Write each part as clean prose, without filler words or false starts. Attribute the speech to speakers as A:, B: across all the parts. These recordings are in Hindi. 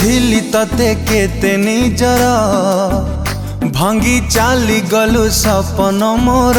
A: बुझिली तते केते निजर भांगी चाली गलु सपन मोर।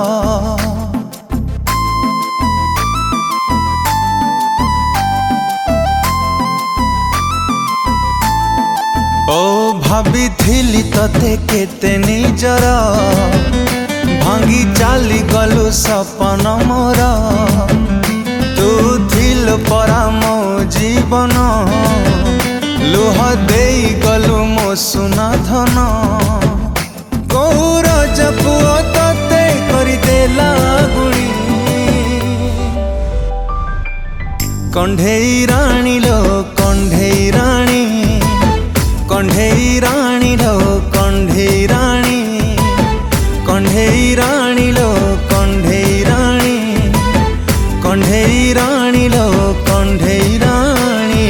A: ओ भाभी तते केते निजर भांगी चाली गलु सपन मोर। तू थिल परा मो जीवन लुह देई गलु मो सुना धन। कौर जपुआ तते करी देला गुणी कंढेई राणी लो कंढेई राणी कंढेई राणी लो कंढेई राणी कंढेई राणी लो कंढेई राणी कंढेई राणी लो कंढेई राणी।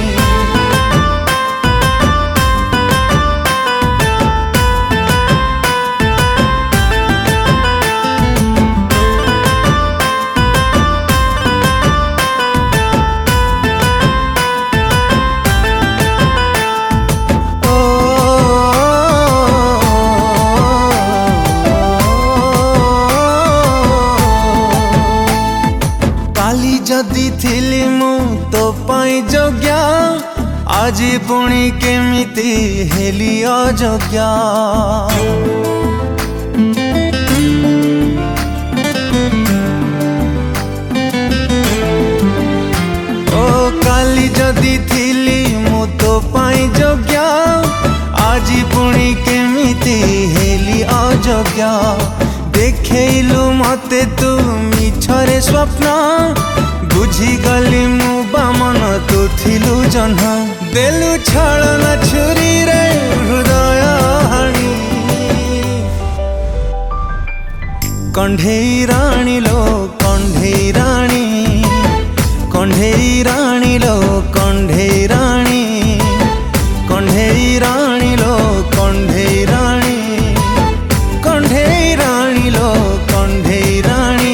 A: जदि थिली मु तो पाई जोग्या आज पुणी केमिति हेली अजोग्या। ओ काली जदि थिली मु तो पाई जोग्या आज पुणी केमिति हेली अजोग्या। देखैलु मते तू मिछरे स्वप्न बुझी गली मु बामन तू थिलु जह्न। देलु छळना छुरी रे हृदय हाणी कंढेई राणी लो कंढेई राणी कंढेई राणी लो कंढेई राणी कंढेई राणी लो कंढेई राणी कंढेई राणी लो कंढेई राणी।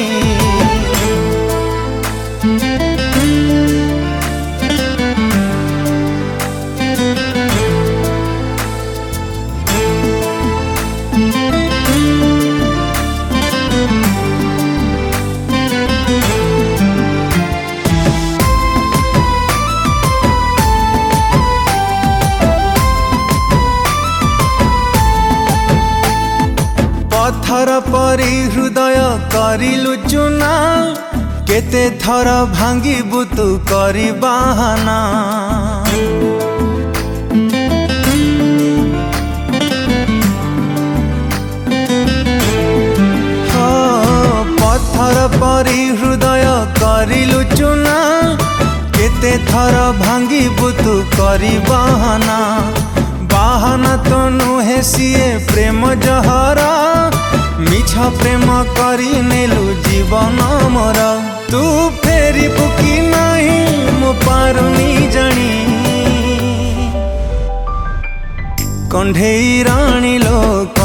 A: पत्थर परी हृदय करिलु चुना केते थर भांगी बुतु करी बाहाना। पत्थर परी हृदय करिलु चुना केते थर भांगी बुतु करी बाहाना। बाहाना तो नुहे सिए प्रेम जहरा मिछ प्रेम करी नेलु जीवन मोर। तू फेरी बुकी नहीं मु पारुनी जानी कंढेई राणी लो